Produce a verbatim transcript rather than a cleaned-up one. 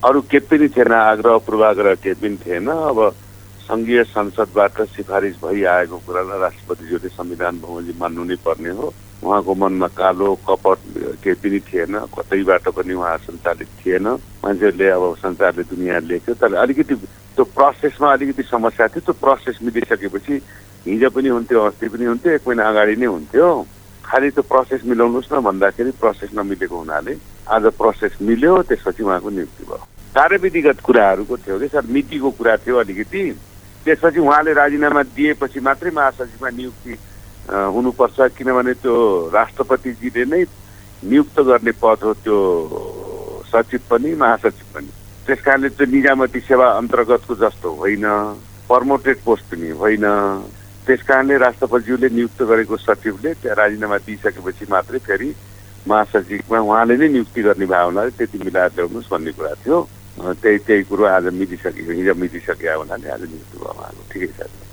अरू केही पनि थिएन, आग्रह पूर्वाग्रह केही पनि थिएन। अब सङ्घीय संसदबाट सिफारिस भइआएको कुरालाई राष्ट्रपतिज्यूले संविधान बमोजिम मान्नु नै पर्ने हो। उहाँको मनमा कालो कपट केही पनि थिएन, कतैबाट पनि उहाँ सञ्चालित थिएन। मान्छेहरूले अब सञ्चारले दुनियाँ लेख्यो, तर अलिकति त्यो प्रोसेसमा अलिकति समस्या थियो। त्यो प्रोसेस मिलिसकेपछि हिजो पनि हुन्थ्यो, अस्ति पनि हुन्थ्यो, एक महिना अगाडि नै हुन्थ्यो। खालि त्यो प्रोसेस मिलाउनुहोस् न भन्दाखेरि प्रोसेस नमिलेको हुनाले आज प्रोसेस मिल्यो, त्यसपछि उहाँको नियुक्ति भयो। कार्यविधिगत कुराहरूको थियो कि सर, नीतिको कुरा थियो अलिकति। त्यसपछि उहाँले राजीनामा दिएपछि मात्रै महासचिवमा नियुक्ति हुनुपर्छ, किनभने त्यो राष्ट्रपतिजीले नै नियुक्त गर्ने पद हो त्यो सचिव पनि महासचिव पनि। त्यस कारणले त्यो निजामती सेवा अन्तर्गतको जस्तो होइन, प्रमोटेड पोस्ट पनि होइन। त्यस कारणले राष्ट्रपतिज्यूले नियुक्त गरेको सचिवले त्यहाँ राजीनामा दिइसकेपछि मात्रै फेरि महासचिवमा उहाँले नै नियुक्ति गर्ने भयो हुनाले त्यति मिलाएर ल्याउनुहोस् भन्ने कुरा थियो। त्यही त्यही कुरो आज मिलिसक्यो, हिजो मिलिसकेको हुनाले आज नियुक्ति भयो उहाँको। ठिकै छ।